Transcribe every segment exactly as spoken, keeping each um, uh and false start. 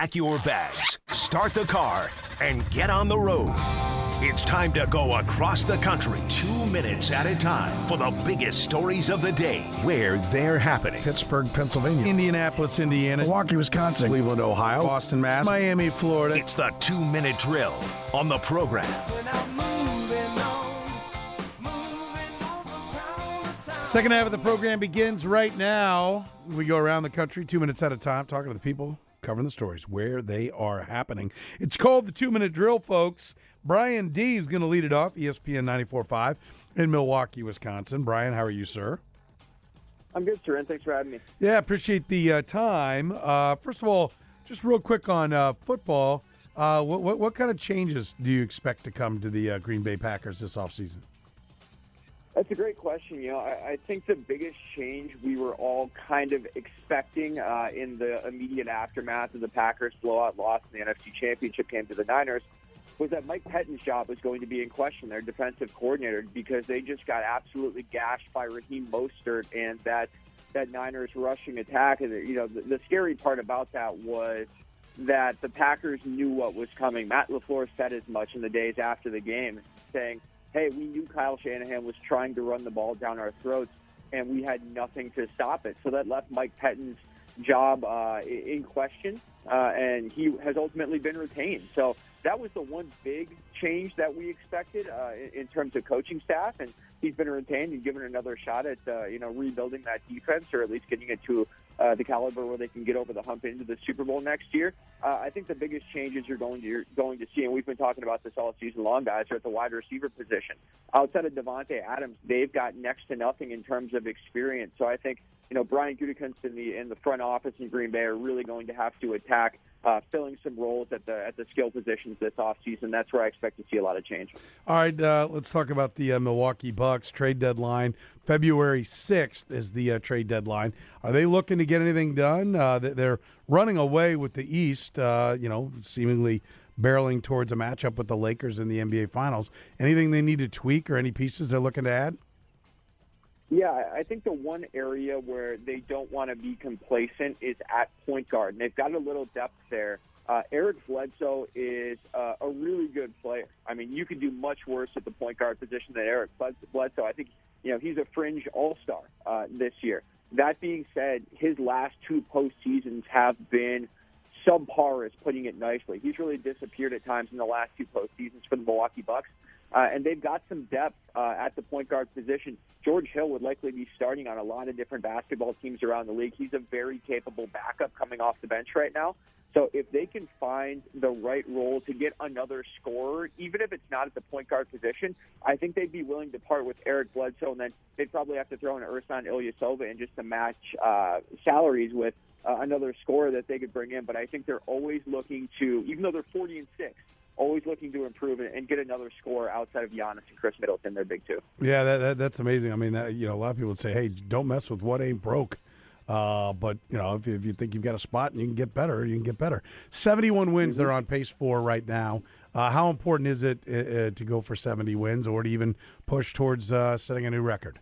Pack your bags, start the car, and get on the road. It's time to go across the country, two minutes at a time, for the biggest stories of the day, where they're happening. Pittsburgh, Pennsylvania. Indianapolis, Indiana. Milwaukee, Wisconsin. Cleveland, Ohio. Boston, Mass. Miami, Florida. It's the two-minute drill on the program. Second half of the program begins right now. We go around the country two minutes at a time, talking to the people, covering the stories where they are happening. It's called the two-minute drill, folks. Brian D. is going to lead it off, E S P N ninety-four point five in Milwaukee, Wisconsin. Brian, how are you, sir? I'm good, sir, and thanks for having me. Yeah, appreciate the uh, time. Uh, first of all, just real quick on uh, football, uh, what, what, what kind of changes do you expect to come to the uh, Green Bay Packers this offseason? That's a great question. You know, I, I think the biggest change we were all kind of expecting uh, in the immediate aftermath of the Packers' blowout loss in the N F C Championship game to the Niners was that Mike Pettine's job was going to be in question, their defensive coordinator, because they just got absolutely gashed by Raheem Mostert and that that Niners rushing attack. And, you know, the, the scary part about that was that the Packers knew what was coming. Matt LaFleur said as much in the days after the game, saying, hey, we knew Kyle Shanahan was trying to run the ball down our throats, and we had nothing to stop it. So that left Mike Pettine's job uh, in question, uh, and he has ultimately been retained. So that was the one big change that we expected uh, in terms of coaching staff, and he's been retained and given another shot at uh, you know rebuilding that defense, or at least getting it to uh, the caliber where they can get over the hump into the Super Bowl next year. Uh, I think the biggest changes you're going to you're going to see, and we've been talking about this all season long, guys, are at the wide receiver position. Outside of Devontae Adams, they've got next to nothing in terms of experience. So I think you know Brian Gutekunst in the in the front office in Green Bay are really going to have to attack Uh, filling some roles at the at the skill positions this offseason. That's where I expect to see a lot of change. All right, uh, let's talk about the uh, Milwaukee Bucks trade deadline. February sixth is the uh, trade deadline. Are they looking to get anything done? Uh, they're running away with the East, uh, you know, seemingly barreling towards a matchup with the Lakers in the N B A Finals. Anything they need to tweak or any pieces they're looking to add? Yeah, I think the one area where they don't want to be complacent is at point guard. And they've got a little depth there. Uh, Eric Bledsoe is uh, a really good player. I mean, you could do much worse at the point guard position than Eric Bledsoe. I think, you know, he's a fringe all-star uh, this year. That being said, his last two postseasons have been subpar, is putting it nicely. He's really disappeared at times in the last two postseasons for the Milwaukee Bucks. Uh, and they've got some depth uh, at the point guard position. George Hill would likely be starting on a lot of different basketball teams around the league. He's a very capable backup coming off the bench right now. So if they can find the right role to get another scorer, even if it's not at the point guard position, I think they'd be willing to part with Eric Bledsoe, and then they'd probably have to throw in Ersan Ilyasova in just to match uh, salaries with uh, another scorer that they could bring in. But I think they're always looking to, even though they're forty and six, always looking to improve and get another score outside of Giannis and Chris Middleton. They're big, too. Yeah, that, that, that's amazing. I mean, that, you know, a lot of people would say, hey, don't mess with what ain't broke. Uh, but, you know, if, if you think you've got a spot and you can get better, you can get better. seventy-one wins Mm-hmm. they're on pace for right now. Uh, how important is it uh, to go for seventy wins or to even push towards uh, setting a new record?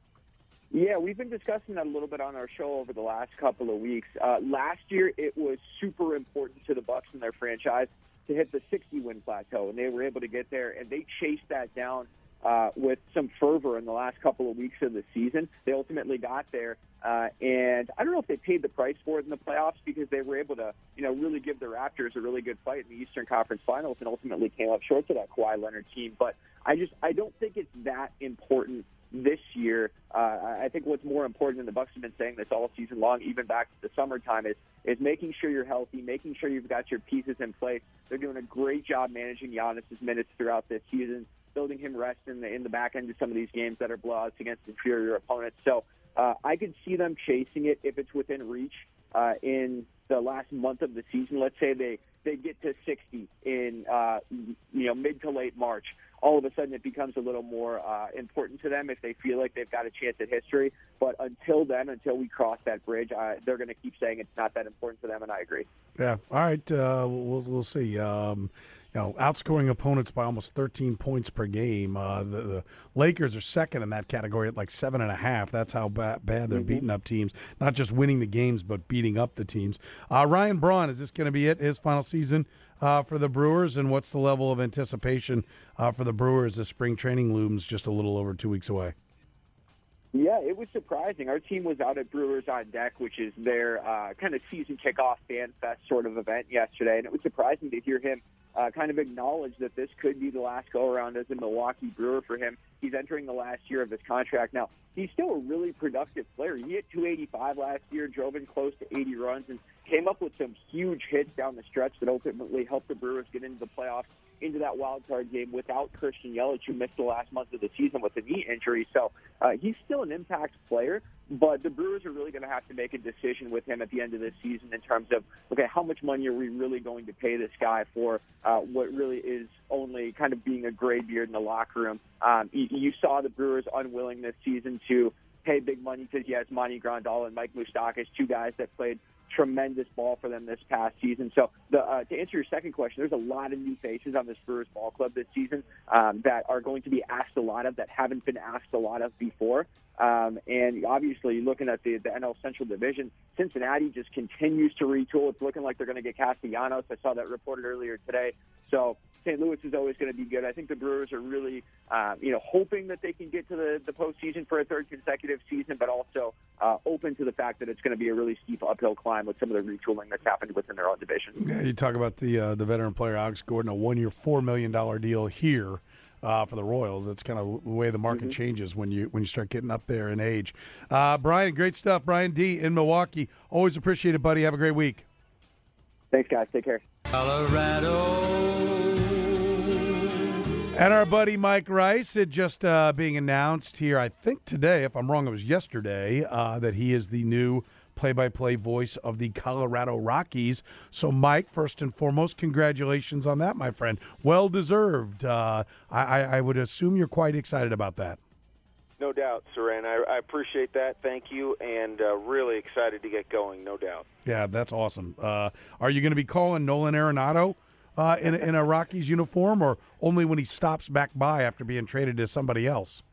Yeah, we've been discussing that a little bit on our show over the last couple of weeks. Uh, last year, it was super important to the Bucks and their franchise to hit the sixty-win plateau, and they were able to get there, and they chased that down uh, with some fervor in the last couple of weeks of the season. They ultimately got there, uh, and I don't know if they paid the price for it in the playoffs because they were able to, you know, really give the Raptors a really good fight in the Eastern Conference Finals and ultimately came up short to that Kawhi Leonard team. But I just I don't think it's that important this year. Uh, I think what's more important, and the Bucks have been saying this all season long, even back to the summertime, is is making sure you're healthy, making sure you've got your pieces in place. They're doing a great job managing Giannis' minutes throughout this season, building him rest in the in the back end of some of these games that are blowouts against inferior opponents. So uh, I could see them chasing it if it's within reach uh, in the last month of the season. Let's say they, they get to sixty in uh, you know mid to late March. All of a sudden it becomes a little more uh, important to them if they feel like they've got a chance at history. But until then, until we cross that bridge, uh, they're going to keep saying it's not that important to them, and I agree. Yeah. All right. Uh, we'll we'll see. Um, you know, outscoring opponents by almost thirteen points per game. Uh, the, the Lakers are second in that category at like seven and a half. That's how ba- bad they're mm-hmm. beating up teams. Not just winning the games, but beating up the teams. Uh, Ryan Braun, is this going to be it? His final season uh, for the Brewers, and what's the level of anticipation uh, for the Brewers as spring training looms just a little over two weeks away? Yeah, it was surprising. Our team was out at Brewers on Deck, which is their uh, kind of season kickoff fan fest sort of event yesterday, and it was surprising to hear him uh, kind of acknowledge that this could be the last go-around as a Milwaukee Brewer for him. He's entering the last year of his contract now. He's still a really productive player. He hit two eighty-five last year, drove in close to eighty runs, and came up with some huge hits down the stretch that ultimately helped the Brewers get into the playoffs, into that wild card game without Christian Yelich, who missed the last month of the season with a knee injury. So uh, he's still an impact player, but the Brewers are really going to have to make a decision with him at the end of this season in terms of, okay, how much money are we really going to pay this guy for uh, what really is only kind of being a gray beard in the locker room. Um, you, you saw the Brewers' unwilling this season to pay big money to yes, Monty Grandal and Mike Moustakas, two guys that played tremendous ball for them this past season. So the, uh, to answer your second question, there's a lot of new faces on this Brewers ball club this season um, that are going to be asked a lot of that haven't been asked a lot of before. Um, and obviously, looking at the, the N L Central Division, Cincinnati just continues to retool. It's looking like they're going to get Castellanos. I saw that reported earlier today. So Saint Louis is always going to be good. I think the Brewers are really, uh, you know, hoping that they can get to the, the postseason for a third consecutive season, but also uh, open to the fact that it's going to be a really steep uphill climb with some of the retooling that's happened within their own division. Yeah, you talk about the uh, the veteran player Alex Gordon, a one-year, four million dollars deal here. Uh, for the Royals, that's kind of the way the market mm-hmm. changes when you when you start getting up there in age. Uh, Brian, great stuff. Brian D. in Milwaukee. Always appreciate it, buddy. Have a great week. Thanks, guys. Take care. Colorado. And our buddy Mike Rice, it just uh, being announced here, I think today, if I'm wrong, it was yesterday, uh, that he is the new play-by-play voice of the Colorado Rockies. So, Mike, first and foremost, congratulations on that, my friend. Well-deserved. Uh, I, I would assume you're quite excited about that. No doubt, Saran. I, I appreciate that. Thank you, and uh, really excited to get going, no doubt. Yeah, that's awesome. Uh, are you going to be calling Nolan Arenado uh, in, in a Rockies uniform, or only when he stops back by after being traded to somebody else?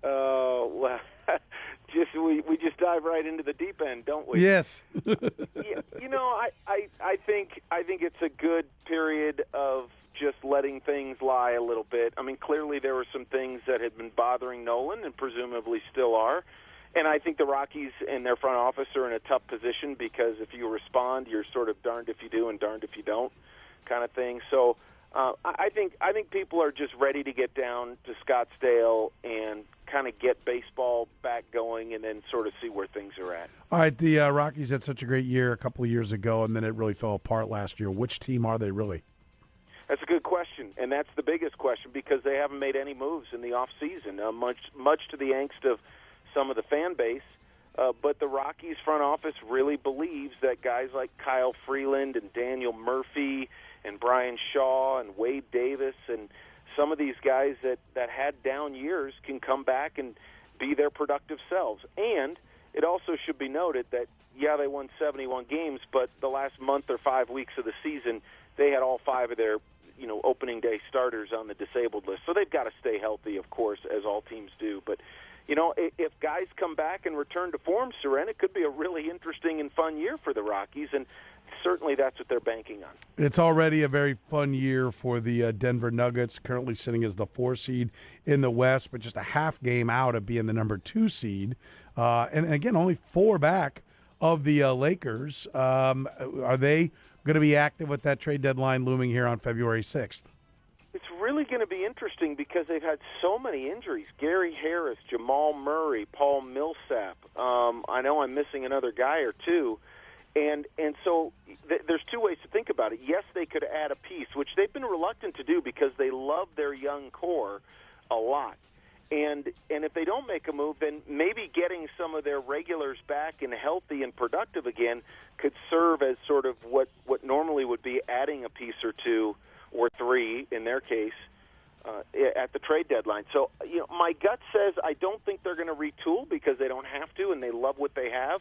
Uh, well, just we, we just dive right into the deep end, don't we? Yes. you, you know, I, I, I think I think it's a good period of just letting things lie a little bit. I mean, clearly there were some things that had been bothering Nolan and presumably still are. And I think the Rockies and their front office are in a tough position because if you respond, you're sort of darned if you do and darned if you don't kind of thing. So uh, I think I think people are just ready to get down to Scottsdale and kind of get baseball back going and then sort of see where things are at. All right, the uh, Rockies had such a great year a couple of years ago, and then it really fell apart last year. Which team are they really? That's a good question, and that's the biggest question because they haven't made any moves in the off season, uh, much much to the angst of some of the fan base. Uh, but the Rockies front office really believes that guys like Kyle Freeland and Daniel Murphy and Brian Shaw and Wade Davis and some of these guys that, that had down years can come back and be their productive selves. And it also should be noted that, yeah, they won seventy-one games, but the last month or five weeks of the season, they had all five of their you know, opening day starters on the disabled list. So they've got to stay healthy, of course, as all teams do. But, you know, if guys come back and return to form, Seren, it could be a really interesting and fun year for the Rockies, and certainly that's what they're banking on. It's already a very fun year for the uh, Denver Nuggets, currently sitting as the four seed in the West, but just a half game out of being the number two seed. Uh, and, and, again, only four back of the uh, Lakers. Um, are they going to be active with that trade deadline looming here on February sixth? It's really going to be interesting because they've had so many injuries. Gary Harris, Jamal Murray, Paul Millsap. Um, I know I'm missing another guy or two. And and so th- there's two ways to think about it. Yes, they could add a piece, which they've been reluctant to do because they love their young core a lot. And and if they don't make a move, then maybe getting some of their regulars back and healthy and productive again could serve as sort of what, what normally would be adding a piece or two or three, in their case, uh, at the trade deadline. So, you know, my gut says I don't think they're going to retool because they don't have to and they love what they have.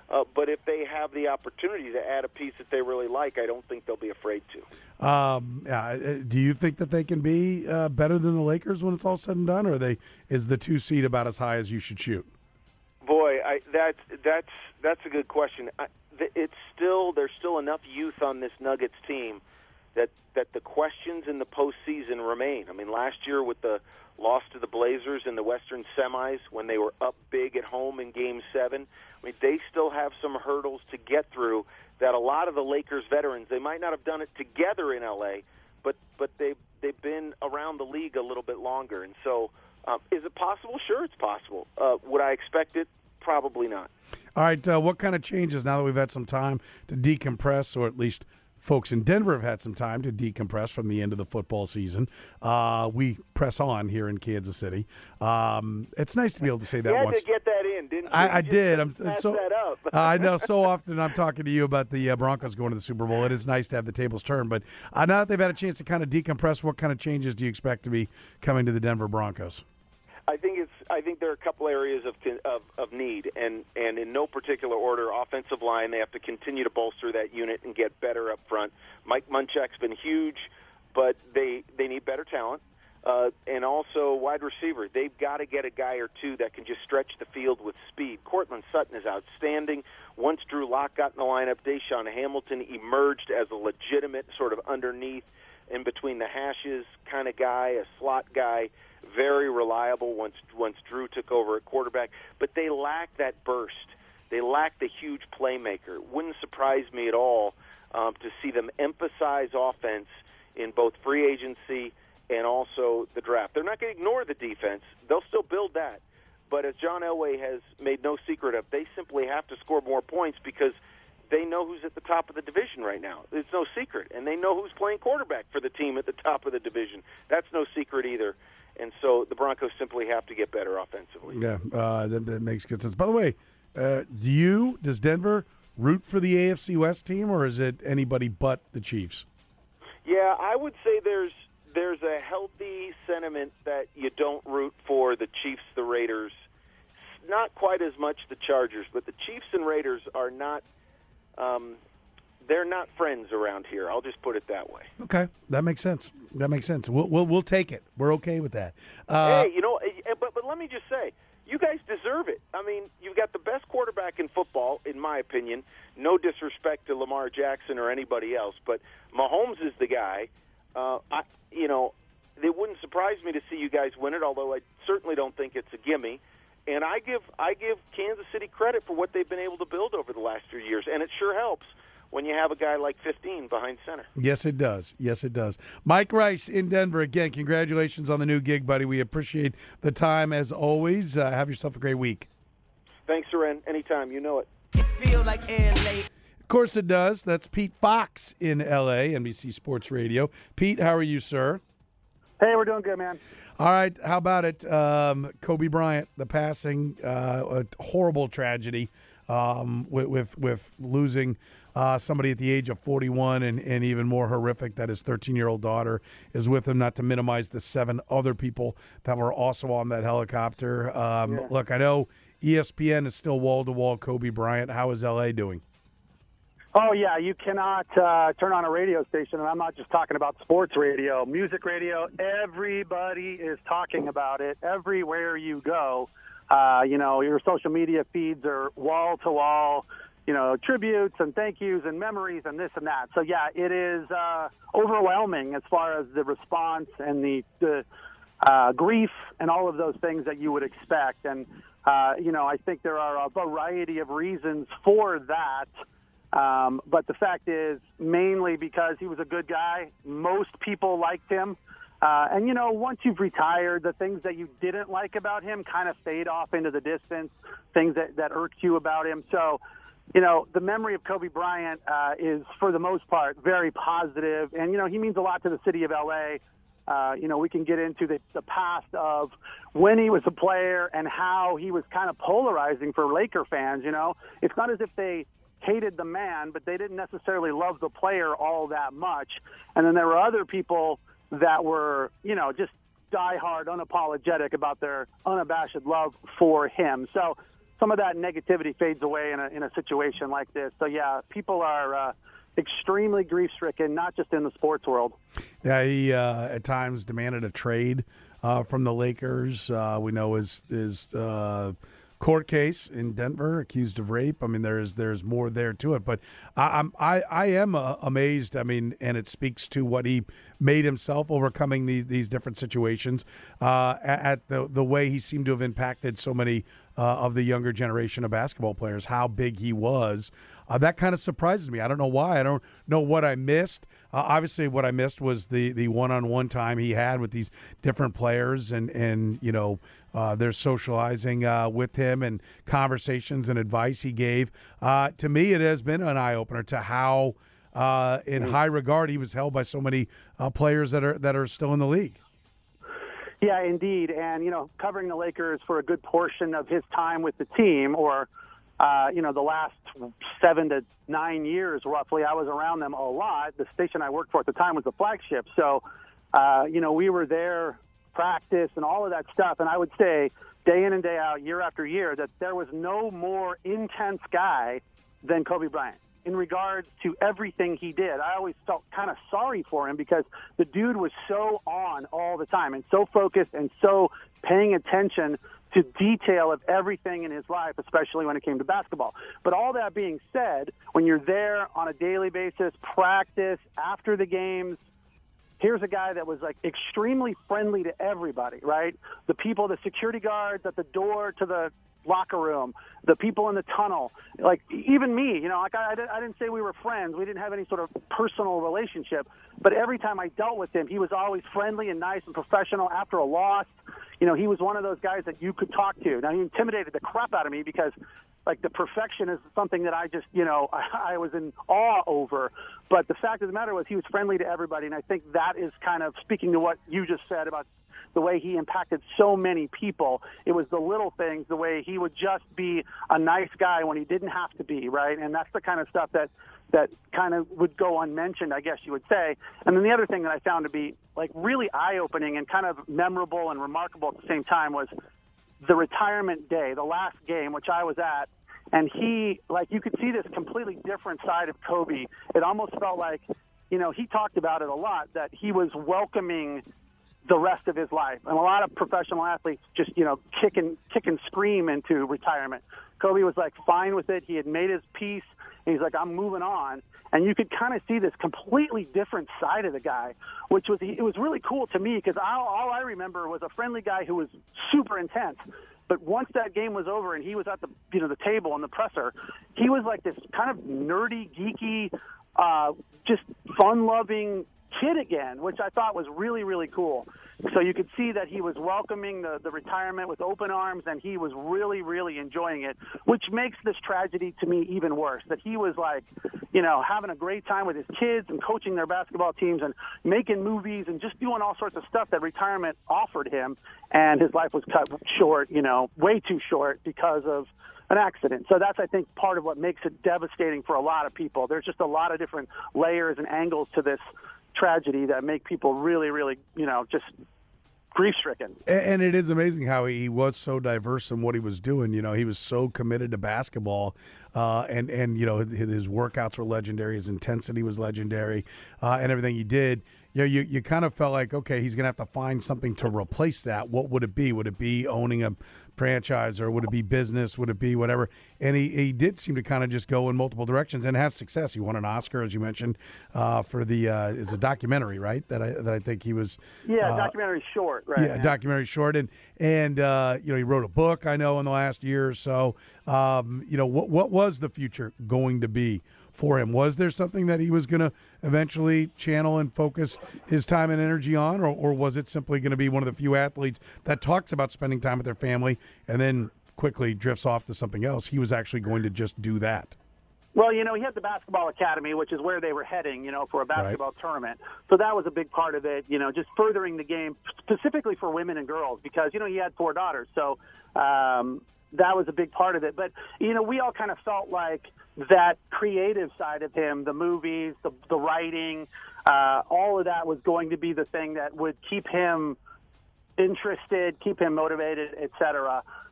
Uh, but if they have the opportunity to add a piece that they really like, I don't think they'll be afraid to. Um, yeah, do you think that they can be uh, better than the Lakers when it's all said and done, or are they is the two seed about as high as you should shoot? Boy, I, that's that's that's a good question. I, it's still there's still enough youth on this Nuggets team that that the questions in the postseason remain. I mean, last year with the loss to the Blazers in the Western semis when they were up big at home in Game Seven. I mean, they still have some hurdles to get through that a lot of the Lakers veterans, they might not have done it together in L A, but but they they've been around the league a little bit longer. And so, um, is it possible? Sure, it's possible. Uh, would I expect it? Probably not. All right, uh, what kind of changes now that we've had some time to decompress, or at least folks in Denver have had some time to decompress from the end of the football season? Uh, we press on here in Kansas City. Um, it's nice to be able to say that you had once. to get that in, didn't you? I, I you did. I'm pass so. that up. I know. So often I'm talking to you about the uh, Broncos going to the Super Bowl. It is nice to have the tables turned, but uh, now that they've had a chance to kind of decompress, what kind of changes do you expect to be coming to the Denver Broncos? I think it's. I think there are a couple areas of of, of need, and, and in no particular order. Offensive line, they have to continue to bolster that unit and get better up front. Mike Munchak's been huge, but they they need better talent, uh, and also wide receiver. They've got to get a guy or two that can just stretch the field with speed. Cortland Sutton is outstanding. Once Drew Lock got in the lineup, Deshaun Hamilton emerged as a legitimate sort of underneath, in between the hashes kind of guy, a slot guy. Very reliable once once Drew took over at quarterback, but they lack that burst. They lack the huge playmaker. It wouldn't surprise me at all um, to see them emphasize offense in both free agency and also the draft. They're not going to ignore the defense. They'll still build that. But as John Elway has made no secret of, they simply have to score more points because they know who's at the top of the division right now. It's no secret. And they know who's playing quarterback for the team at the top of the division. That's no secret either. And so the Broncos simply have to get better offensively. Yeah, uh, that, that makes good sense. By the way, uh, do you, does Denver root for the A F C West team, or is it anybody but the Chiefs? Yeah, I would say there's there's a healthy sentiment that you don't root for the Chiefs, the Raiders. Not quite as much the Chargers, but the Chiefs and Raiders are not um, they're not friends around here. I'll just put it that way. Okay, that makes sense. That makes sense. We'll we'll, we'll take it. We're okay with that. Uh, hey, you know, but but let me just say, you guys deserve it. I mean, you've got the best quarterback in football, in my opinion. No disrespect to Lamar Jackson or anybody else, but Mahomes is the guy. Uh, I, you know, it wouldn't surprise me to see you guys win it, although I certainly don't think it's a gimme. And I give I give Kansas City credit for what they've been able to build over the last few years, and it sure helps when you have a guy like fifteen behind center. Yes, it does. Yes, it does. Mike Rice in Denver. Again, congratulations on the new gig, buddy. We appreciate the time as always. Uh, have yourself a great week. Thanks, Soren. Anytime. You know it. It feel like L A. Of course it does. That's Pete Fox in L A, N B C Sports Radio. Pete, how are you, sir? Hey, we're doing good, man. All right. How about it? Um, Kobe Bryant, the passing, uh, a horrible tragedy um, with, with, with losing Uh, somebody at the age of forty-one, and, and even more horrific that his thirteen-year-old daughter is with him, not to minimize the seven other people that were also on that helicopter. Um, Yeah. Look, I know E S P N is still wall-to-wall Kobe Bryant. How is L A doing? Oh, yeah, you cannot uh, turn on a radio station, and I'm not just talking about sports radio, music radio. Everybody is talking about it everywhere you go. Uh, you know, your social media feeds are wall-to-wall, you know, tributes and thank yous and memories and this and that. So, yeah, it is uh, overwhelming as far as the response and the, the uh, grief and all of those things that you would expect. And, uh, you know, I think there are a variety of reasons for that. Um, but the fact is, mainly because he was a good guy. Most people liked him. Uh, and, you know, once you've retired, the things that you didn't like about him kind of fade off into the distance, things that, that irked you about him. So, you know, the memory of Kobe Bryant uh, is, for the most part, very positive. And, you know, he means a lot to the city of L A. Uh, you know, we can get into the, the past of when he was a player and how he was kind of polarizing for Laker fans, you know. It's not as if they hated the man, but they didn't necessarily love the player all that much. And then there were other people that were, you know, just diehard, unapologetic about their unabashed love for him. So, some of that negativity fades away in a in a situation like this. So yeah, people are uh, extremely grief-stricken, not just in the sports world. Yeah, he uh, at times demanded a trade uh, from the Lakers. Uh, we know his his uh, court case in Denver, accused of rape. I mean, there's there's more there to it, but I, I'm I I am uh, amazed. I mean, and it speaks to what he made himself overcoming these these different situations. Uh, at, at the the way he seemed to have impacted so many uh, of the younger generation of basketball players. How big he was. Uh, that kind of surprises me. I don't know why. I don't know what I missed. Uh, obviously, what I missed was the, the one-on-one time he had with these different players, and, and you know, uh, their socializing uh, with him and conversations and advice he gave. Uh, to me, it has been an eye-opener to how, uh, in high regard, he was held by so many uh, players that are that are still in the league. Yeah, indeed. And, you know, covering the Lakers for a good portion of his time with the team, or Uh, you know, the last seven to nine years, roughly, I was around them a lot. The station I worked for at the time was the flagship. So, uh, you know, we were there, practice, and all of that stuff. And I would say, day in and day out, year after year, that there was no more intense guy than Kobe Bryant in regards to everything he did. I always felt kind of sorry for him because the dude was so on all the time and so focused and so paying attention to detail of everything in his life, especially when it came to basketball. But all that being said, when you're there on a daily basis, practice, after the games, here's a guy that was like extremely friendly to everybody, right? The people, the security guards at the door to the locker room, the people in the tunnel, like even me, you know, like I, I didn't say we were friends. We didn't have any sort of personal relationship, but every time I dealt with him, he was always friendly and nice and professional. After a loss, you know, he was one of those guys that you could talk to. Now, he intimidated the crap out of me because, like, the perfection is something that I just, you know, I, I was in awe over. But the fact of the matter was he was friendly to everybody, and I think that is kind of speaking to what you just said about the way he impacted so many people. It was the little things, the way he would just be a nice guy when he didn't have to be, right? And that's the kind of stuff that that kind of would go unmentioned, I guess you would say. And then the other thing that I found to be, like, really eye-opening and kind of memorable and remarkable at the same time was the retirement day, the last game, which I was at. And he, like, you could see this completely different side of Kobe. It almost felt like, you know, he talked about it a lot, that he was welcoming the rest of his life. And a lot of professional athletes just, you know, kick and, kick and scream into retirement. Kobe was, like, fine with it. He had made his peace. And he's like, I'm moving on. And you could kind of see this completely different side of the guy, which was, it was really cool to me because all, all I remember was a friendly guy who was super intense. But once that game was over and he was at the, you know, the table and the presser, he was like this kind of nerdy, geeky, uh, just fun-loving kid again, which I thought was really, really cool. So you could see that he was welcoming the, the retirement with open arms, and he was really, really enjoying it, which makes this tragedy to me even worse, that he was like, you know, having a great time with his kids and coaching their basketball teams and making movies and just doing all sorts of stuff that retirement offered him, and his life was cut short, you know, way too short because of an accident. So that's, I think, part of what makes it devastating for a lot of people. There's just a lot of different layers and angles to this tragedy that make people really, really, you know, just grief-stricken. And it is amazing how he was so diverse in what he was doing. You know, he was so committed to basketball, uh, and, and, you know, his workouts were legendary, his intensity was legendary, uh, and everything he did. You know, you, you kind of felt like, okay, he's going to have to find something to replace that. What would it be? Would it be owning a franchise, or would it be business? Would it be whatever? And he, he did seem to kind of just go in multiple directions and have success. He won an Oscar, as you mentioned, uh, for the uh, is a documentary, right? That I that I think he was. Yeah, uh, documentary short, right? Yeah, yeah. documentary short, and and uh, you know, he wrote a book, I know, in the last year or so. Um, you know, what what was the future going to be for him? Was there something that he was going to eventually channel and focus his time and energy on, or, or was it simply going to be one of the few athletes that talks about spending time with their family and then quickly drifts off to something else? He was actually going to just do that. Well, you know, he had the basketball academy, which is where they were heading, you know, for a basketball right. tournament. So that was a big part of it, you know, just furthering the game specifically for women and girls because, you know, he had four daughters. So um, that was a big part of it. But, you know, we all kind of felt like that creative side of him, the movies, the, the writing, uh, all of that was going to be the thing that would keep him interested, keep him motivated, et cetera.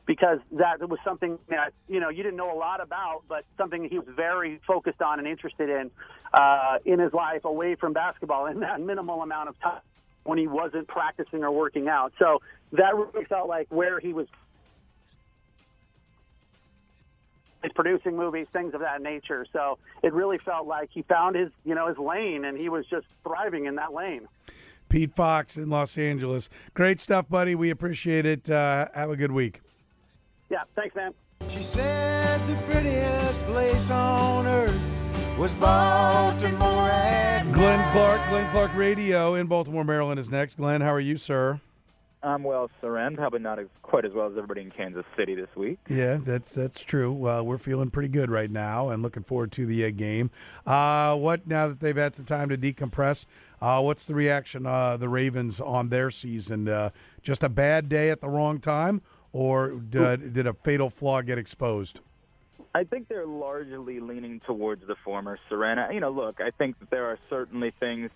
because that was something that, you know, you didn't know a lot about, but something that he was very focused on and interested in uh, in his life away from basketball in that minimal amount of time when he wasn't practicing or working out. So that really felt like where he was producing movies, things of that nature. So it really felt like he found his, you know, his lane, and he was just thriving in that lane. Pete Fox in Los Angeles. Great stuff, buddy. We appreciate it. Uh, have a good week. Yeah, thanks, man. She said the prettiest place on earth was Baltimore at Glenn night. Clark, Glenn Clark Radio in Baltimore, Maryland is next. Glenn, how are you, sir? I'm well, Surrend. Probably not as, quite as well as everybody in Kansas City this week. Yeah, that's that's true. Uh, we're feeling pretty good right now and looking forward to the uh, game. Uh, what now that they've had some time to decompress? Uh, what's the reaction uh, the Ravens on their season? Uh, just a bad day at the wrong time, or did, did a fatal flaw get exposed? I think they're largely leaning towards the former, Serena. You know, look, I think that there are certainly things.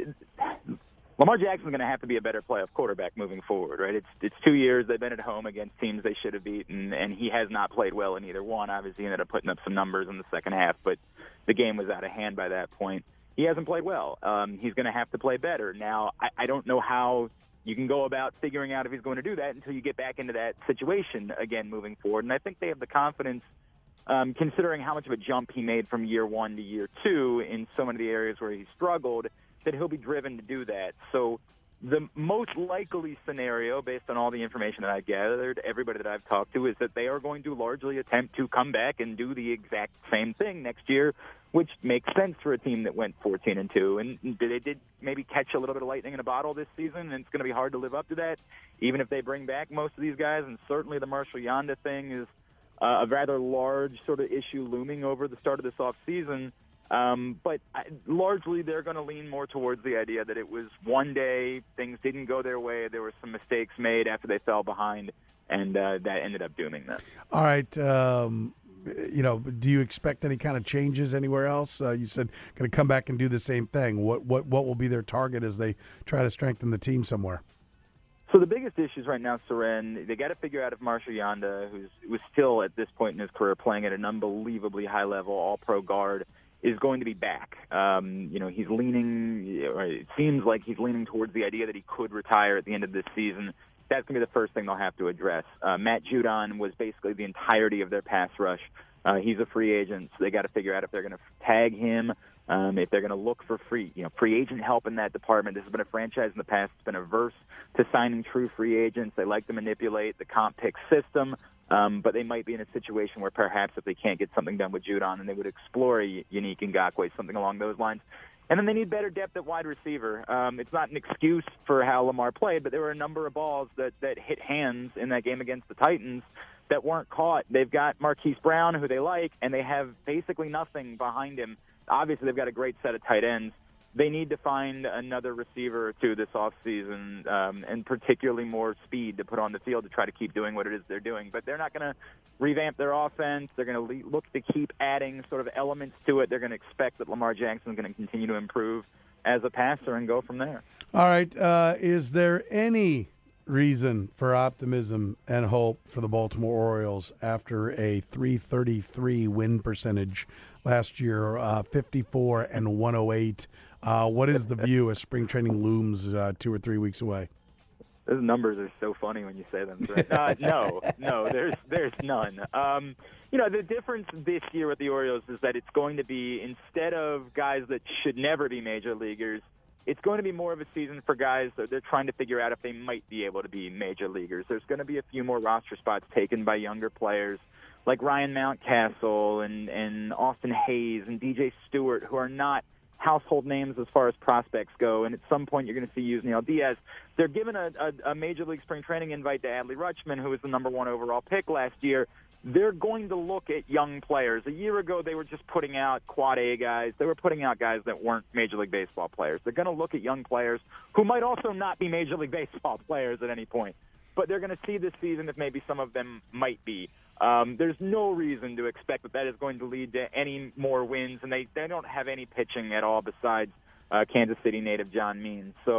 Lamar Jackson's going to have to be a better playoff quarterback moving forward, right? It's it's two years they've been at home against teams they should have beaten, and he has not played well in either one. Obviously, he ended up putting up some numbers in the second half, but the game was out of hand by that point. He hasn't played well. Um, he's going to have to play better. Now, I, I don't know how you can go about figuring out if he's going to do that until you get back into that situation again moving forward. And I think they have the confidence, um, considering how much of a jump he made from year one to year two in so many of the areas where he struggled, that he'll be driven to do that. So the most likely scenario, based on all the information that I've gathered, everybody that I've talked to, is that they are going to largely attempt to come back and do the exact same thing next year, which makes sense for a team that went fourteen and two. And they did maybe catch a little bit of lightning in a bottle this season, and it's going to be hard to live up to that, even if they bring back most of these guys. And certainly the Marshall Yanda thing is uh, a rather large sort of issue looming over the start of this offseason. Um, but I, largely they're going to lean more towards the idea that it was one day, things didn't go their way, there were some mistakes made after they fell behind, and uh, that ended up dooming them. All right. Um, you know, do you expect any kind of changes anywhere else? Uh, you said going to come back and do the same thing. What what what will be their target as they try to strengthen the team somewhere? So the biggest issues right now, Seren, they got to figure out if Marshall Yanda, who's was still at this point in his career playing at an unbelievably high level, all-pro guard, is going to be back. Um, you know, he's leaning, or it seems like he's leaning towards the idea that he could retire at the end of this season. That's going to be the first thing they'll have to address. Uh, Matt Judon was basically the entirety of their pass rush. Uh, he's a free agent, so they got to figure out if they're going to tag him, um, if they're going to look for free, you know, free agent help in that department. This has been a franchise in the past that's been averse to signing true free agents. They like to manipulate the comp pick system. Um, but they might be in a situation where perhaps if they can't get something done with Judon, then they would explore a Yannick Ngakoue, something along those lines. And then they need better depth at wide receiver. Um, it's not an excuse for how Lamar played, but there were a number of balls that, that hit hands in that game against the Titans that weren't caught. They've got Marquise Brown, who they like, and they have basically nothing behind him. Obviously, they've got a great set of tight ends. They need to find another receiver or two this offseason, um, and particularly more speed to put on the field to try to keep doing what it is they're doing. But they're not going to revamp their offense. They're going to look to keep adding sort of elements to it. They're going to expect that Lamar Jackson is going to continue to improve as a passer and go from there. All right. Uh, is there any reason for optimism and hope for the Baltimore Orioles after a three thirty-three win percentage last year, uh, fifty-four and one oh eight? Uh, what is the view as spring training looms uh, two or three weeks away? Those numbers are so funny when you say them. Right? Uh, no, no, there's there's none. Um, you know, the difference this year with the Orioles is that it's going to be, instead of guys that should never be major leaguers, it's going to be more of a season for guys that they're trying to figure out if they might be able to be major leaguers. There's going to be a few more roster spots taken by younger players like Ryan Mountcastle and, and Austin Hayes and D J Stewart, who are not household names as far as prospects go, and at some point you're going to see Yusniel Diaz. They're given a, a, a Major League Spring Training invite to Adley Rutschman, who was the number one overall pick last year. They're going to look at young players. A year ago, they were just putting out quad A guys. They were putting out guys that weren't Major League Baseball players. They're going to look at young players who might also not be Major League Baseball players at any point. But they're going to see this season if maybe some of them might be. Um, there's no reason to expect that that is going to lead to any more wins, and they, they don't have any pitching at all besides uh, Kansas City native John Means. So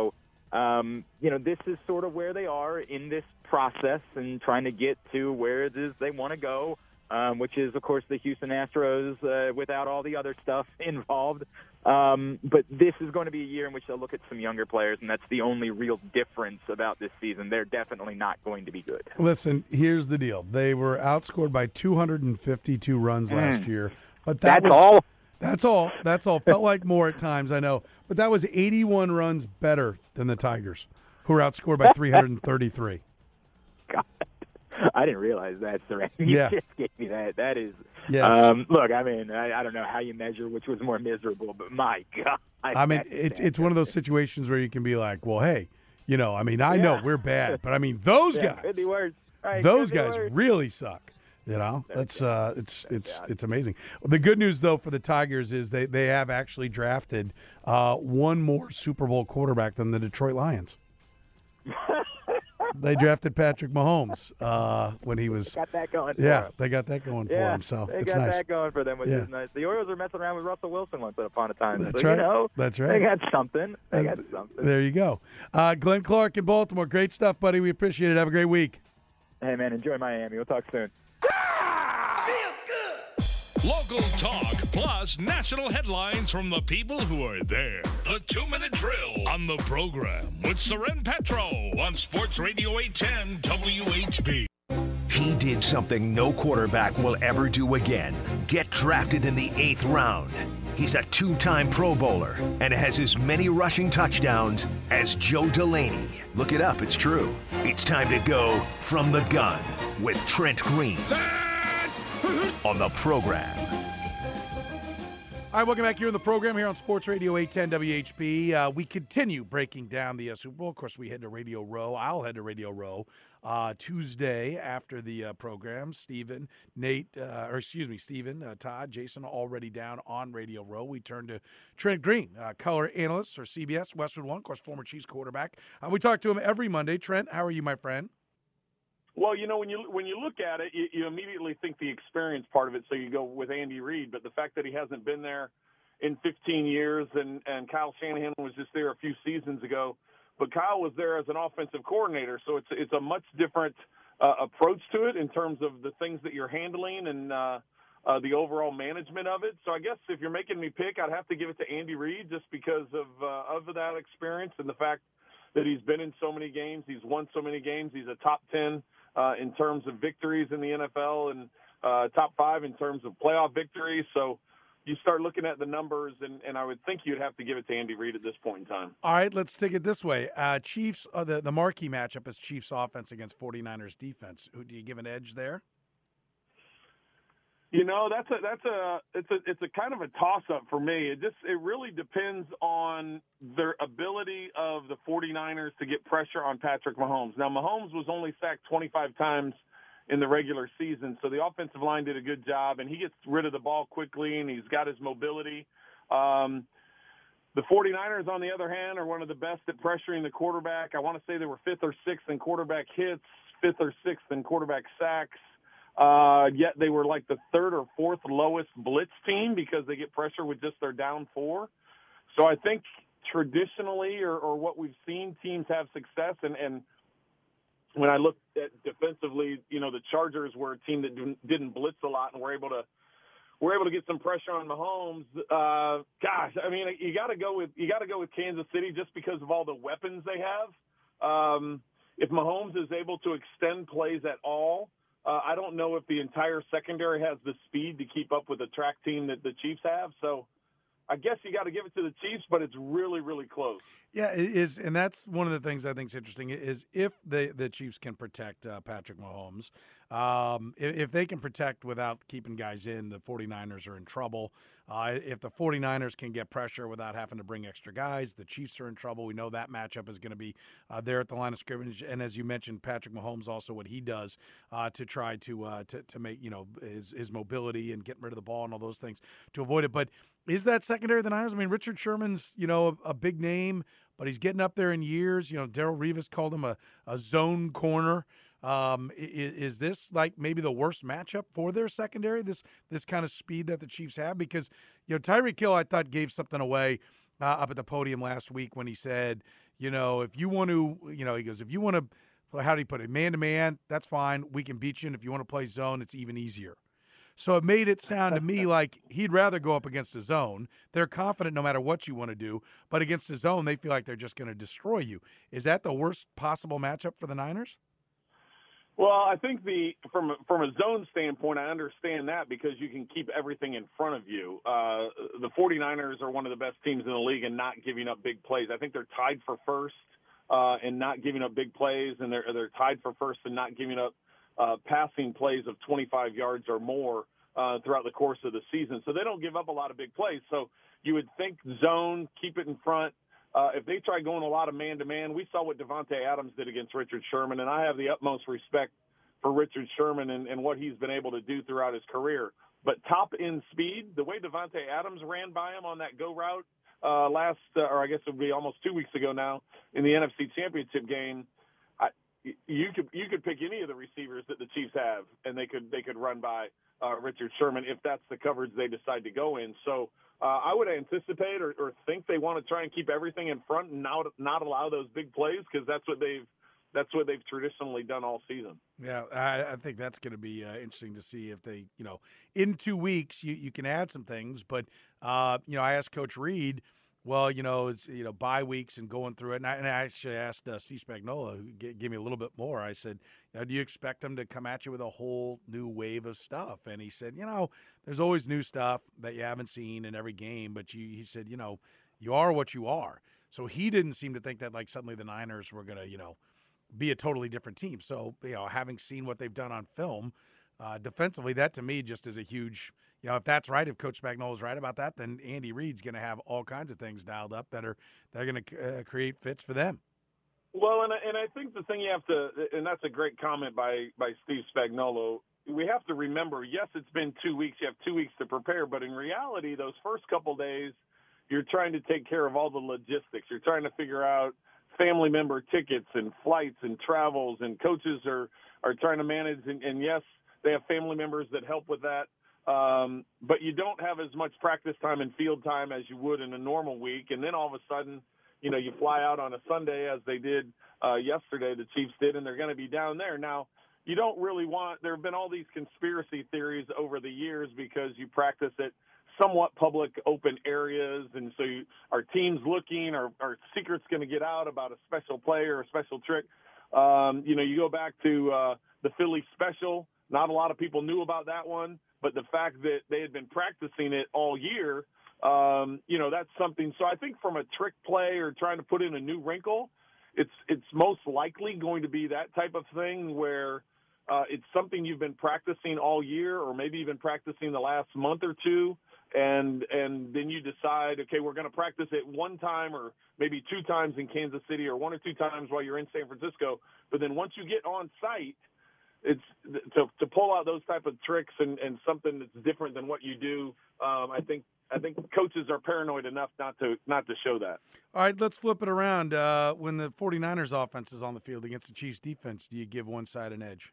Um, you know, this is sort of where they are in this process and trying to get to where it is they want to go, um, which is, of course, the Houston Astros uh, without all the other stuff involved. Um, but this is going to be a year in which they'll look at some younger players, and that's the only real difference about this season. They're definitely not going to be good. Listen, here's the deal. They were outscored by two hundred fifty-two runs Mm. last year. But that That's was, all? That's all. That's all. Felt like more at times, I know. But that was eighty-one runs better than the Tigers, who were outscored by three hundred thirty-three. God, I didn't realize that, Saran. You Yeah. just gave me that. That is. Yes. Um, look, I mean, I, I don't know how you measure which was more miserable, but my God. I mean, that's it's bad. it's one of those situations where you can be like, well, hey, you know, I mean, I Yeah. know we're bad, but I mean, those Yeah, guys, could be worse. Right, those could be guys worse. really suck. You know, that's uh, it's it's it's amazing. The good news though for the Tigers is they they have actually drafted uh, one more Super Bowl quarterback than the Detroit Lions. They drafted Patrick Mahomes uh, when he was. Got that going for Yeah, them. they got that going Yeah, for him. So they it's got nice. that going for them, which Yeah. is nice. The Orioles were messing around with Russell Wilson once upon a time. That's so, right. You know, That's right. They got something. They Uh, got something. There you go. Uh, Glenn Clark in Baltimore. Great stuff, buddy. We appreciate it. Have a great week. Hey, man, enjoy Miami. We'll talk soon. Local talk plus national headlines from the people who are there. The two-minute drill on the program with Soren Petro on Sports Radio eight ten W H B. He did something no quarterback will ever do again. Get drafted in the eighth round. He's a two-time Pro Bowler and has as many rushing touchdowns as Joe Delaney. Look it up, it's true. It's time to go from the gun with Trent Green on the program. All right, welcome back here on the program here on Sports Radio eight ten W H B. Uh, we continue breaking down the uh, Super Bowl. Of course, we head to Radio Row. I'll head to Radio Row uh, Tuesday after the uh, program. Stephen, Nate, uh, or excuse me, Stephen, uh, Todd, Jason, already down on Radio Row. We turn to Trent Green, uh, color analyst for C B S Westwood One, of course, former Chiefs quarterback. Uh, we talk to him every Monday. Trent, how are you, my friend? Well, you know, when you when you look at it, you, you immediately think the experience part of it, so you go with Andy Reid. But the fact that he hasn't been there in fifteen years, and, and Kyle Shanahan was just there a few seasons ago, but Kyle was there as an offensive coordinator, so it's it's a much different uh, approach to it in terms of the things that you're handling and uh, uh, the overall management of it. So I guess if you're making me pick, I'd have to give it to Andy Reid just because of uh, of that experience and the fact that he's been in so many games, he's won so many games, he's a top ten Uh, in terms of victories in the N F L and uh, top five in terms of playoff victories. So you start looking at the numbers, and, and I would think you'd have to give it to Andy Reid at this point in time. All right, let's take it this way. Uh, Chiefs, uh, the, the marquee matchup is Chiefs offense against forty-niners defense. Who do you give an edge there? You know, that's a that's a it's a it's a kind of a toss up for me. It just it really depends on their ability of the forty-niners to get pressure on Patrick Mahomes. Now, Mahomes was only sacked twenty-five times in the regular season, so the offensive line did a good job, and he gets rid of the ball quickly, and he's got his mobility. Um, the forty-niners, on the other hand, are one of the best at pressuring the quarterback. I want to say they were fifth or sixth in quarterback hits, fifth or sixth in quarterback sacks. Uh, yet they were like the third or fourth lowest blitz team because they get pressure with just their down four. So I think traditionally or, or what we've seen, teams have success. And, and when I look at defensively, you know, the Chargers were a team that didn't, didn't blitz a lot and were able to were able to get some pressure on Mahomes. Uh, gosh, I mean, you got to go with you got to go with Kansas City just because of all the weapons they have. Um, if Mahomes is able to extend plays at all, Uh, I don't know if the entire secondary has the speed to keep up with the track team that the Chiefs have. So I guess you got to give it to the Chiefs, but it's really, really close. Yeah, it is, and that's one of the things I think is interesting is if the the Chiefs can protect uh, Patrick Mahomes, um, if, if they can protect without keeping guys in, the forty-niners are in trouble. Uh, if the forty-niners can get pressure without having to bring extra guys, the Chiefs are in trouble. We know that matchup is going to be uh, there at the line of scrimmage, and as you mentioned, Patrick Mahomes also what he does uh, to try to, uh, to to make you know his his mobility and getting rid of the ball and all those things to avoid it, but. Is that secondary of the Niners? I mean, Richard Sherman's, you know, a, a big name, but he's getting up there in years. You know, Darrelle Revis called him a, a zone corner. Um, is, is this like maybe the worst matchup for their secondary, this this kind of speed that the Chiefs have? Because, you know, Tyreek Hill, I thought, gave something away uh, up at the podium last week when he said, you know, if you want to, you know, he goes, if you want to, how do you put it, man-to-man, that's fine. We can beat you. And if you want to play zone, it's even easier. So it made it sound to me like he'd rather go up against a zone. They're confident no matter what you want to do, but against a zone, they feel like they're just going to destroy you. Is that the worst possible matchup for the Niners? Well, I think the from from a zone standpoint, I understand that because you can keep everything in front of you. Uh, the 49ers are one of the best teams in the league and not giving up big plays. I think they're tied for first uh, in not giving up big plays, and they're they're tied for first in not giving up Uh, passing plays of twenty-five yards or more uh, throughout the course of the season. So they don't give up a lot of big plays. So you would think zone, keep it in front. Uh, if they try going a lot of man-to-man, we saw what Devontae Adams did against Richard Sherman, and I have the utmost respect for Richard Sherman and, and what he's been able to do throughout his career. But top-end speed, the way Devontae Adams ran by him on that go route uh, last, uh, or I guess it would be almost two weeks ago now, in the N F C Championship game, You could you could pick any of the receivers that the Chiefs have, and they could they could run by uh, Richard Sherman if that's the coverage they decide to go in. So uh, I would anticipate or, or think they want to try and keep everything in front and not not allow those big plays because that's what they've that's what they've traditionally done all season. Yeah, I, I think that's going to be uh, interesting to see if they, you know, in two weeks you, you can add some things. But uh, you know, I asked Coach Reed. Well, you know, it's, you know, bye weeks and going through it. And I, and I actually asked uh, Steve Spagnuolo, who g- gave me a little bit more. I said, you know, do you expect them to come at you with a whole new wave of stuff? And he said, you know, there's always new stuff that you haven't seen in every game. But you, he said, you know, you are what you are. So he didn't seem to think that, like, suddenly the Niners were going to, you know, be a totally different team. So, you know, having seen what they've done on film, uh, defensively, that to me just is a huge – you know, if that's right, if Coach Spagnuolo is right about that, then Andy Reid's going to have all kinds of things dialed up that are they're going to uh, create fits for them. Well, and I, and I think the thing you have to, and that's a great comment by by Steve Spagnuolo. We have to remember, yes, it's been two weeks. You have two weeks to prepare, but in reality, those first couple days, you're trying to take care of all the logistics. You're trying to figure out family member tickets and flights and travels, and coaches are are trying to manage. And, and yes, they have family members that help with that. Um, but you don't have as much practice time and field time as you would in a normal week. And then all of a sudden, you know, you fly out on a Sunday as they did uh, yesterday, the Chiefs did, and they're going to be down there. Now, you don't really want – there have been all these conspiracy theories over the years because you practice at somewhat public open areas. And so you, are teams looking? Are, are secrets going to get out about a special play or a special trick? Um, you know, you go back to uh, the Philly special. Not a lot of people knew about that one. But the fact that they had been practicing it all year, um, you know, that's something. So I think from a trick play or trying to put in a new wrinkle, it's it's most likely going to be that type of thing where uh, it's something you've been practicing all year or maybe even practicing the last month or two. And and then you decide, okay, we're going to practice it one time or maybe two times in Kansas City or one or two times while you're in San Francisco. But then once you get on site, it's to to pull out those type of tricks and, and something that's different than what you do. Um, I think I think coaches are paranoid enough not to not to show that. All right, let's flip it around. Uh, when the 49ers offense is on the field against the Chiefs defense, do you give one side an edge?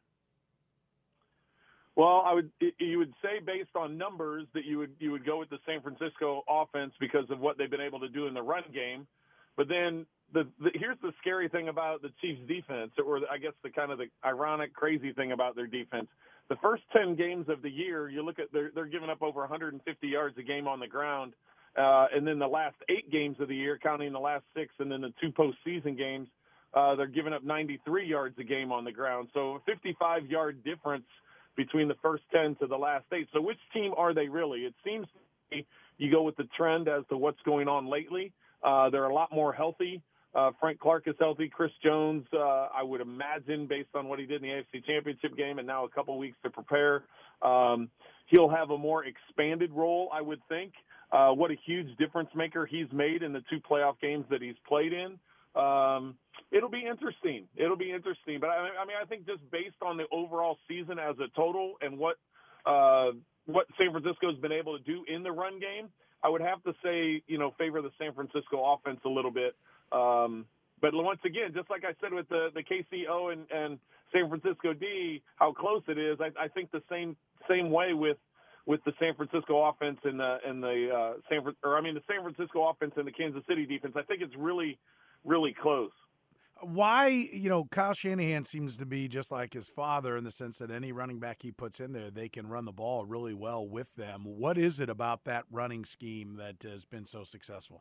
Well, I would you would say based on numbers that you would you would go with the San Francisco offense because of what they've been able to do in the run game, but then. The, the, here's the scary thing about the Chiefs' defense, or I guess the kind of the ironic, crazy thing about their defense. The first ten games of the year, you look at they're, they're giving up over one hundred fifty yards a game on the ground, uh, and then the last eight games of the year, counting the last six, and then the two postseason games, uh, they're giving up ninety-three yards a game on the ground. So a fifty-five yard difference between the first ten to the last eight. So which team are they really? It seems to me you go with the trend as to what's going on lately. Uh, they're a lot more healthy. Uh, Frank Clark is healthy. Chris Jones, uh, I would imagine, based on what he did in the A F C Championship game and now a couple weeks to prepare, um, he'll have a more expanded role, I would think. Uh, what a huge difference maker he's made in the two playoff games that he's played in. Um, it'll be interesting. It'll be interesting. But, I, I mean, I think just based on the overall season as a total and what uh, what San Francisco's been able to do in the run game, I would have to say, you know, favor the San Francisco offense a little bit. Um, but once again, just like I said with the, the K C O and, and San Francisco D, how close it is, I, I think the same same way with with the San Francisco offense and the and the uh, San or I mean the San Francisco offense and the Kansas City defense. I think it's really, really close. Why, you know, Kyle Shanahan seems to be just like his father in the sense that any running back he puts in there, they can run the ball really well with them. What is it about that running scheme that has been so successful?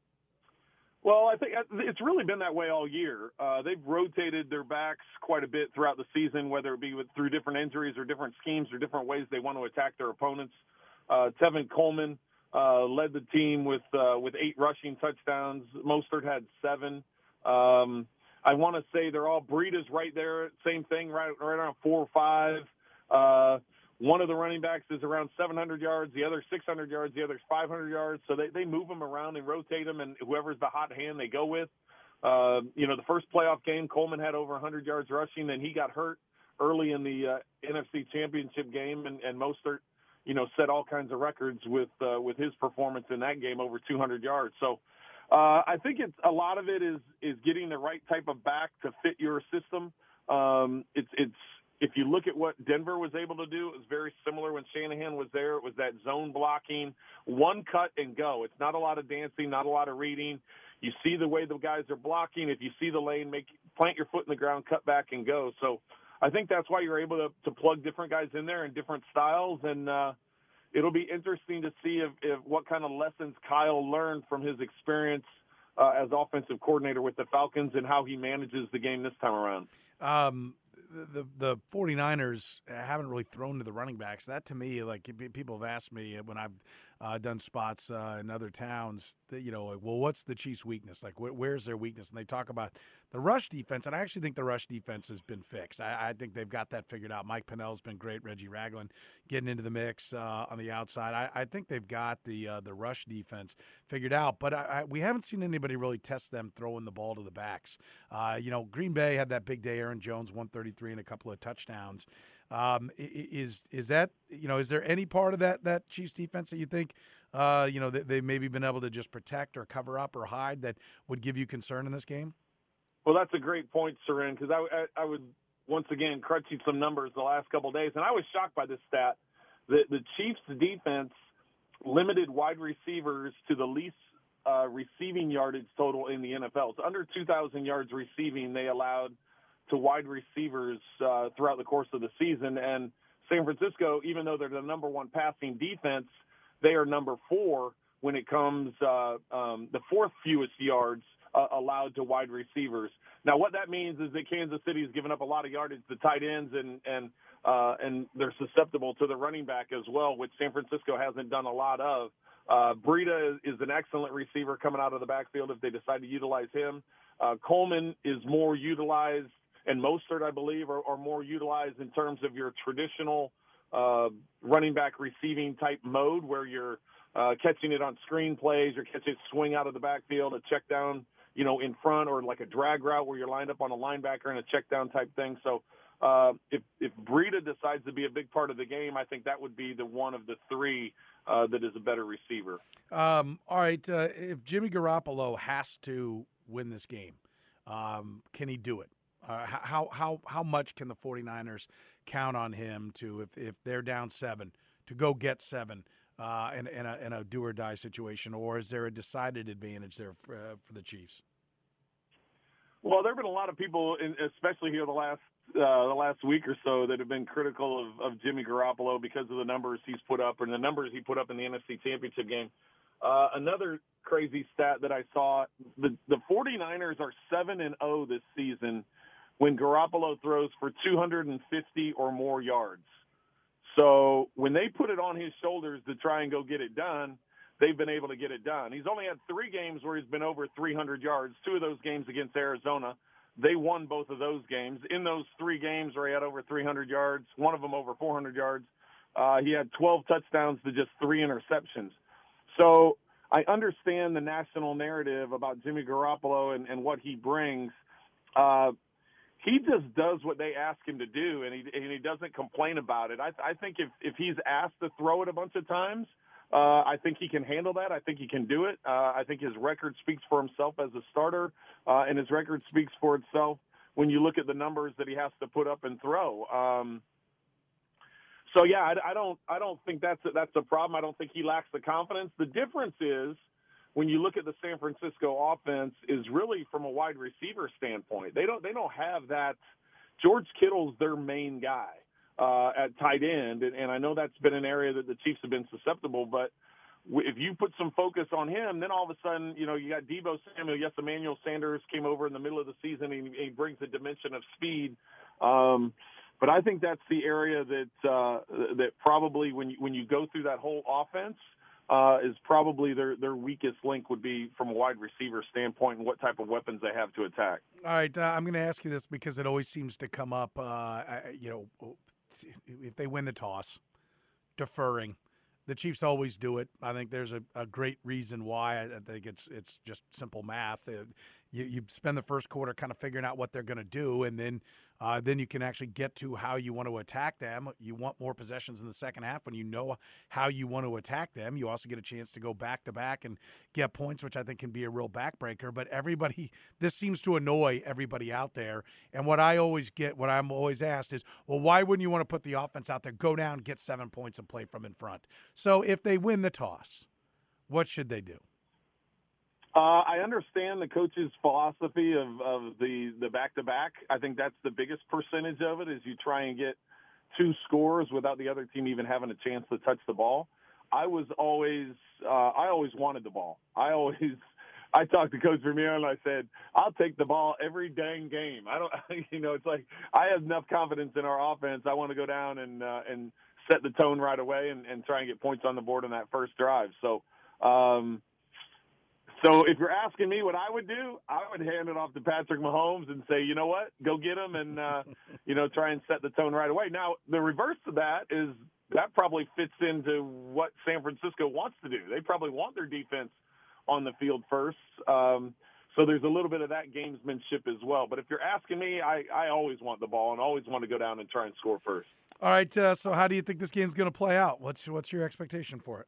Well, I think it's really been that way all year. Uh, they've rotated their backs quite a bit throughout the season, whether it be with, through different injuries or different schemes or different ways they want to attack their opponents. Uh, Tevin Coleman uh, led the team with uh, with eight rushing touchdowns. Mostert had seven. Um, I want to say they're all Breida's right there. Same thing, right, right around four or five. Uh, one of the running backs is around seven hundred yards. The other six hundred yards. The other's five hundred yards. So they, they move them around and rotate them, and whoever's the hot hand they go with. Uh, you know, the first playoff game, Coleman had over one hundred yards rushing, and he got hurt early in the uh, N F C Championship game, and, and Mostert, you know, set all kinds of records with uh, with his performance in that game, over two hundred yards. So uh, I think it's a lot of it is is getting the right type of back to fit your system. Um, it's it's if you look at what Denver was able to do, it was very similar when Shanahan was there. It was that zone blocking, one cut and go. It's not a lot of dancing, not a lot of reading. You see the way the guys are blocking. If you see the lane, make plant your foot in the ground, cut back and go. So I think that's why you're able to, to plug different guys in there in different styles. And uh, it'll be interesting to see if, if what kind of lessons Kyle learned from his experience uh, as offensive coordinator with the Falcons and how he manages the game this time around. Um, the the 49ers haven't really thrown to the running backs. That, to me, like people have asked me when I've uh, done spots uh, in other towns, that, you know, like, well, what's the Chiefs' weakness? Like, wh- where's their weakness? And they talk about the rush defense, and I actually think the rush defense has been fixed. I, I think they've got that figured out. Mike Pennell's been great. Reggie Ragland getting into the mix uh, on the outside. I, I think they've got the uh, the rush defense figured out, but I, I, we haven't seen anybody really test them throwing the ball to the backs. Uh, you know, Green Bay had that big day. Aaron Jones, one thirty-three and a couple of touchdowns. Um, is is that, you know, is there any part of that that Chiefs defense that you think, uh, you know, they, they've maybe been able to just protect or cover up or hide that would give you concern in this game? Well, that's a great point, Soren, because I, I, I was, once again, crunching some numbers the last couple of days, and I was shocked by this stat. The, the Chiefs' defense limited wide receivers to the least uh, receiving yardage total in the N F L. So under two thousand yards receiving, they allowed to wide receivers uh, throughout the course of the season. And San Francisco, even though they're the number one passing defense, they are number four when it comes uh, um, the fourth fewest yards uh, allowed to wide receivers. Now, what that means is that Kansas City has given up a lot of yardage to tight ends, and and uh, and they're susceptible to the running back as well, which San Francisco hasn't done a lot of. Uh, Breida is, is an excellent receiver coming out of the backfield if they decide to utilize him. Uh, Coleman is more utilized, and Mostert, I believe, are, are more utilized in terms of your traditional uh, running back receiving type mode, where you're uh, catching it on screen plays, you're catching it swing out of the backfield, a check down, you know, in front, or like a drag route where you're lined up on a linebacker and a check down type thing. So uh, if, if Breida decides to be a big part of the game, I think that would be the one of the three uh, that is a better receiver. Um, all right. Uh, if Jimmy Garoppolo has to win this game, um, can he do it? Uh, how how how much can the 49ers count on him to, if, if they're down seven, to go get seven uh, in, in, a, in a do-or-die situation, or is there a decided advantage there for, uh, for the Chiefs? Well, there have been a lot of people, in, especially here the last uh, the last week or so, that have been critical of, of Jimmy Garoppolo because of the numbers he's put up and the numbers he put up in the N F C Championship game. Uh, another crazy stat that I saw, the, the 49ers are seven and oh this season when Garoppolo throws for two hundred fifty or more yards. So when they put it on his shoulders to try and go get it done, they've been able to get it done. He's only had three games where he's been over three hundred yards, two of those games against Arizona. They won both of those games. In those three games where he had over three hundred yards, one of them over four hundred yards, uh, he had twelve touchdowns to just three interceptions. So I understand the national narrative about Jimmy Garoppolo and, and what he brings. Uh, He just does what they ask him to do, and he and he doesn't complain about it. I, I think if, if he's asked to throw it a bunch of times, uh, I think he can handle that. I think he can do it. Uh, I think his record speaks for himself as a starter, uh, and his record speaks for itself when you look at the numbers that he has to put up and throw. Um, so yeah, I, I don't I don't think that's a, that's a problem. I don't think he lacks the confidence. The difference is when you look at the San Francisco offense is really from a wide receiver standpoint. They don't they don't have that. George Kittle's their main guy uh, at tight end, and, and I know that's been an area that the Chiefs have been susceptible, but if you put some focus on him, then all of a sudden, you know, you got Deebo Samuel. Yes, Emmanuel Sanders came over in the middle of the season, and he, he brings a dimension of speed. Um, but I think that's the area that uh, that probably when you, when you go through that whole offense uh, is probably their, their weakest link would be from a wide receiver standpoint and what type of weapons they have to attack. All right, uh, I'm going to ask you this because it always seems to come up, uh, you know, if they win the toss, deferring. The Chiefs always do it. I think there's a, a great reason why. I think it's it's just simple math. Uh, you, you spend the first quarter kind of figuring out what they're going to do, and then uh, then you can actually get to how you want to attack them. You want more possessions in the second half when you know how you want to attack them. You also get a chance to go back-to-back and get points, which I think can be a real backbreaker. But everybody – this seems to annoy everybody out there. And what I always get, what I'm always asked is, well, why wouldn't you want to put the offense out there, go down, get seven points, and play from in front? So if they win the toss, what should they do? Uh, I understand the coach's philosophy of, of the, the back-to-back. I think that's the biggest percentage of it is you try and get two scores without the other team even having a chance to touch the ball. I was always uh, – I always wanted the ball. I always – I talked to Coach Vermeer and I said, I'll take the ball every dang game. I don't – you know, it's like I have enough confidence in our offense. I want to go down and uh, and set the tone right away and, and try and get points on the board on that first drive. So, um So if you're asking me what I would do, I would hand it off to Patrick Mahomes and say, you know what, go get him and, uh, you know, try and set the tone right away. Now, the reverse of that is that probably fits into what San Francisco wants to do. They probably want their defense on the field first. Um, so there's a little bit of that gamesmanship as well. But if you're asking me, I, I always want the ball and always want to go down and try and score first. All right, uh, so how do you think this game's going to play out? What's what's your expectation for it?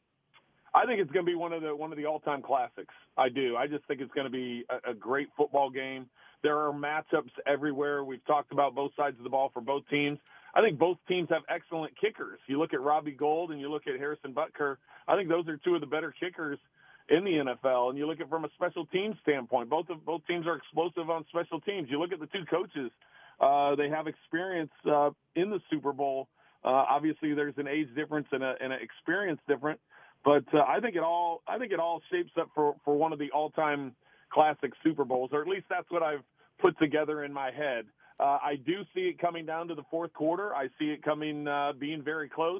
I think it's going to be one of the one of the all-time classics. I do. I just think it's going to be a, a great football game. There are matchups everywhere. We've talked about both sides of the ball for both teams. I think both teams have excellent kickers. You look at Robbie Gould and you look at Harrison Butker. I think those are two of the better kickers in the N F L. And you look at from a special teams standpoint, both of both teams are explosive on special teams. You look at the two coaches. Uh, they have experience uh, in the Super Bowl. Uh, obviously, there's an age difference and, a, and an experience difference. But uh, I think it all I think it all shapes up for, for one of the all-time classic Super Bowls, or at least that's what I've put together in my head. Uh, I do see it coming down to the fourth quarter. I see it coming uh, being very close.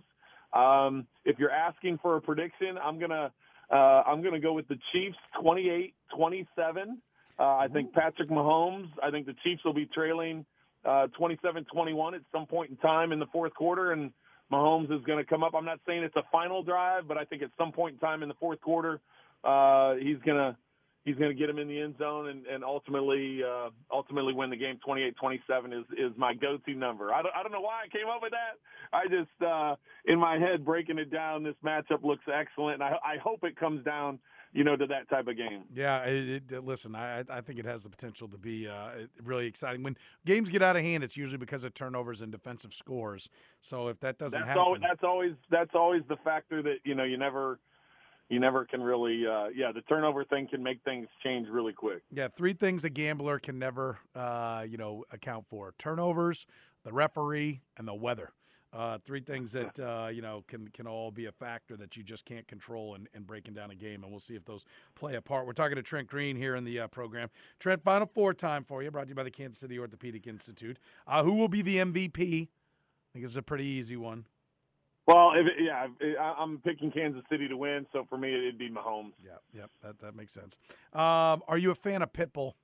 Um, if you're asking for a prediction, I'm gonna uh, I'm gonna go with the Chiefs, twenty-eight twenty-seven. Uh, I think Patrick Mahomes. I think the Chiefs will be trailing uh, twenty-seven twenty-one at some point in time in the fourth quarter, and Mahomes is going to come up. I'm not saying it's a final drive, but I think at some point in time in the fourth quarter, uh, he's going to he's going to get him in the end zone and, and ultimately uh, ultimately win the game. twenty-eight twenty-seven is, is my go-to number. I don't, I don't know why I came up with that. I just, uh, in my head, breaking it down, this matchup looks excellent, and I, I hope it comes down, you know, to that type of game. Yeah, it, it, listen, I I think it has the potential to be uh, really exciting. When games get out of hand, it's usually because of turnovers and defensive scores. So if that doesn't that's happen, always, that's always that's always the factor that you know you never you never can really uh, yeah the turnover thing can make things change really quick. Yeah, three things a gambler can never uh, you know account for: turnovers, the referee, and the weather. Uh, three things that, uh, you know, can can all be a factor that you just can't control in, in breaking down a game, and we'll see if those play a part. We're talking to Trent Green here in the uh, program. Trent, Final Four time for you, brought to you by the Kansas City Orthopedic Institute. Uh, who will be the M V P? I think it's a pretty easy one. Well, if it, yeah, I'm picking Kansas City to win, so for me it'd be Mahomes. Yeah, yep, that, that makes sense. Um, are you a fan of Pitbull?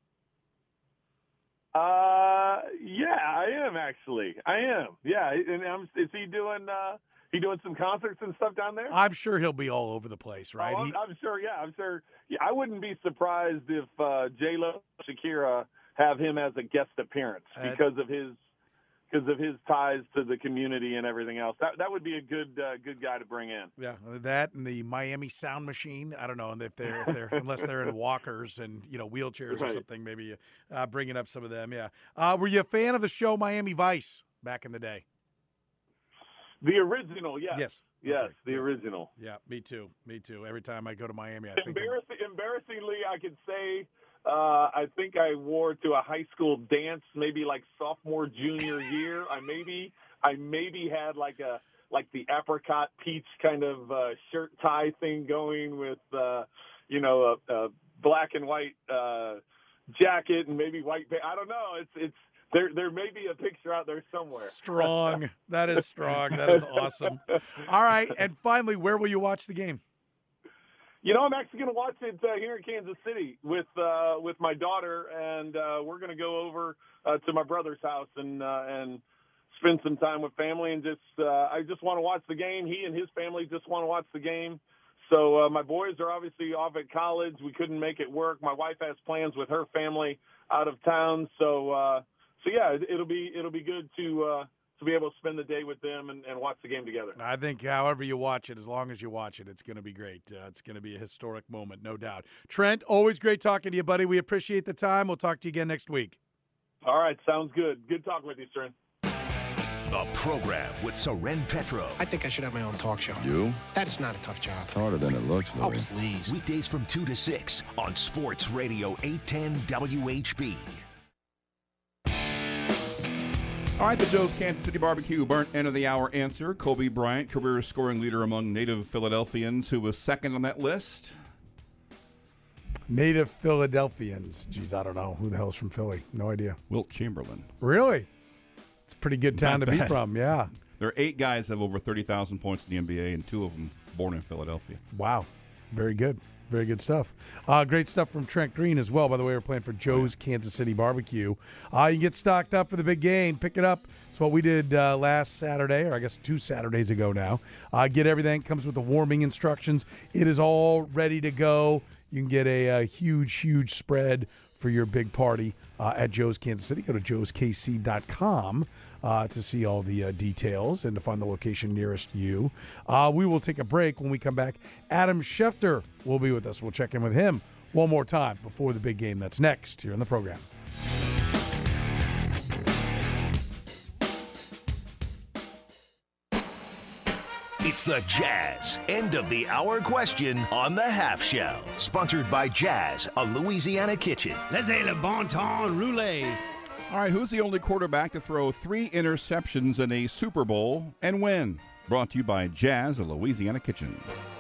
Uh, yeah, I am actually. I am. Yeah, and I'm, is he doing? Uh, he doing some concerts and stuff down there? I'm sure he'll be all over the place, right? Oh, I'm, he, I'm sure. Yeah, I'm sure. Yeah, I wouldn't be surprised if uh, J Lo, Shakira have him as a guest appearance uh, because of his because of his ties to the community and everything else. That that would be a good uh, good guy to bring in. Yeah, that and the Miami Sound Machine. I don't know if they're, if they're unless they're in walkers and you know wheelchairs right. or something. Maybe uh, bringing up some of them. Yeah. Uh, were you a fan of the show Miami Vice back in the day? The original, yes. Yes. Yes, Okay. the original. Yeah, me too. Me too. Every time I go to Miami, I think. of- Embarrassing, embarrassingly, I could say uh, I think I wore to a high school dance, maybe like sophomore, junior year. I maybe I maybe had like a like the apricot peach kind of uh, shirt tie thing going with uh, you know a, a black and white uh, jacket and maybe white. Pa- I don't know. It's it's. There, there may be a picture out there somewhere. Strong. That is strong. That is awesome. All right. And finally, where will you watch the game? You know, I'm actually going to watch it uh, here in Kansas City with uh, with my daughter, and uh, we're going to go over uh, to my brother's house and uh, and spend some time with family. And just uh, I just want to watch the game. He and his family just want to watch the game. So uh, my boys are obviously off at college. We couldn't make it work. My wife has plans with her family out of town. So. Uh, So yeah, it'll be it'll be good to uh, to be able to spend the day with them and, and watch the game together. I think however you watch it, as long as you watch it, it's going to be great. Uh, it's going to be a historic moment, no doubt. Trent, always great talking to you, buddy. We appreciate the time. We'll talk to you again next week. All right, sounds good. Good talking with you, Soren. The program with Soren Petro. I think I should have my own talk show. You? That is not a tough job. It's harder than it looks, Louie. Oh, please. Weekdays from two to six on Sports Radio eight ten W H B. All right, the Joe's Kansas City Barbecue burnt end of the hour answer. Kobe Bryant, career scoring leader among native Philadelphians, who was second on that list. Native Philadelphians. Geez, I don't know. Who the hell's from Philly? No idea. Wilt Chamberlain. Really? It's a pretty good town Not to be bad. from, yeah. There are eight guys that have over thirty thousand points in the N B A, and two of them born in Philadelphia. Wow. Very good. Very good stuff. Uh, great stuff from Trent Green as well. By the way, we're playing for Joe's Kansas City Barbecue. Uh, you get stocked up for the big game. Pick it up. It's what we did uh, last Saturday, or I guess two Saturdays ago now. Uh, get everything. Comes with the warming instructions. It is all ready to go. You can get a, a huge, huge spread for your big party uh, at Joe's Kansas City. Go to joes k c dot com. Uh, to see all the uh, details and to find the location nearest you. Uh, we will take a break. When we come back, Adam Schefter will be with us. We'll check in with him one more time before the big game. That's next here on the program. It's the Jazz end of the hour question on the Half Shell. Sponsored by Jazz, a Louisiana kitchen. Laissez le bon temps rouler. All right, who's the only quarterback to throw three interceptions in a Super Bowl and win? Brought to you by Jazz, a Louisiana kitchen.